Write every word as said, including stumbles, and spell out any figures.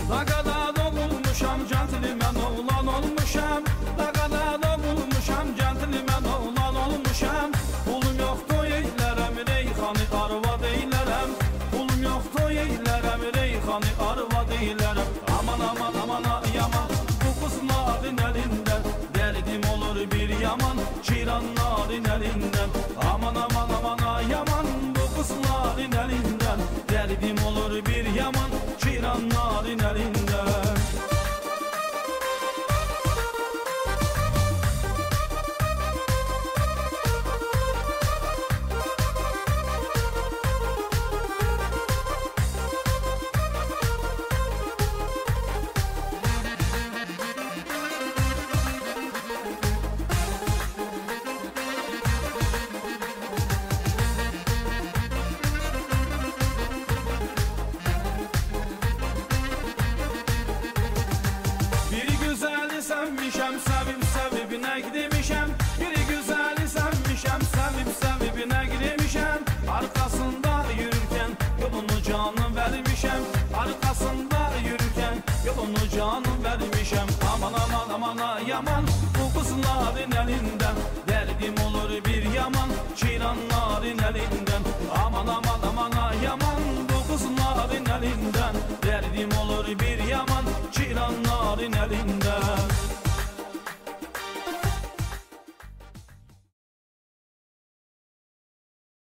Ne kadar olmuşam, centilmen oğlan olmuşam. Ne kadar olmuşam, centilmen oğlan olmuşam. Pulum yoktu eylerem, reyhanı arvad eylerem. Pulum yoktu eylerem, reyhanı arvad eylerem. Aman aman aman yaman, bu kızların elinden derdim olur bir yaman, çiranların elinden. Aman aman aman yaman, bu kızların elinden derdim olur bir yaman, çiranların elinden. Sevmişəm, sevib sevib nəqdemişəm. Bir güzəli sevmişəm, sevib sevib nəqdemişəm. Arkasında yürürkən yolunu canım vermişəm. Arkasında yürürkən yolunu canım vermişəm. Aman aman aman yaman, bu kızların elindən derdim olur bir yaman, çiranların elindən.